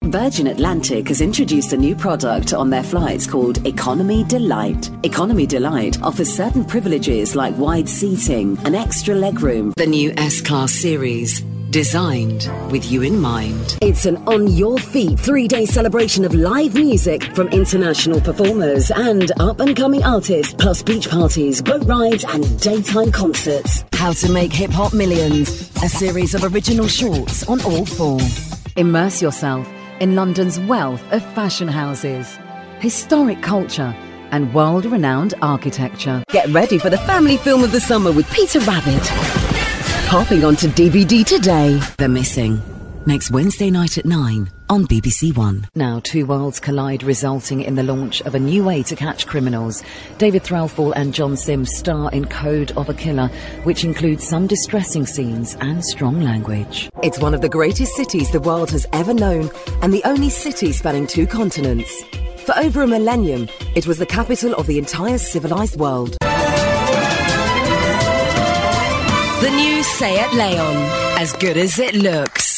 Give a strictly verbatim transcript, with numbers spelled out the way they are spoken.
Virgin Atlantic has introduced a new product on their flights called Economy Delight. Economy Delight offers certain privileges like wide seating and extra legroom. The new S-Class series, designed with you in mind. It's an on-your-feet three-day celebration of live music from international performers and up-and-coming artists, plus beach parties, boat rides and daytime concerts. How to Make Hip-Hop Millions, a series of original shorts on all four. Immerse yourself in London's wealth of fashion houses, historic culture and world-renowned architecture. Get ready for the family film of the summer with Peter Rabbit. Popping onto D V D today. The Missing. Next Wednesday night at nine on B B C One. Now two worlds collide, resulting in the launch of a new way to catch criminals. David Threlfall and John Sims star in Code of a Killer, which includes some distressing scenes and strong language. It's one of the greatest cities the world has ever known, and the only city spanning two continents. For over a millennium, it was the capital of the entire civilized world. The new Seat Leon, as good as it looks.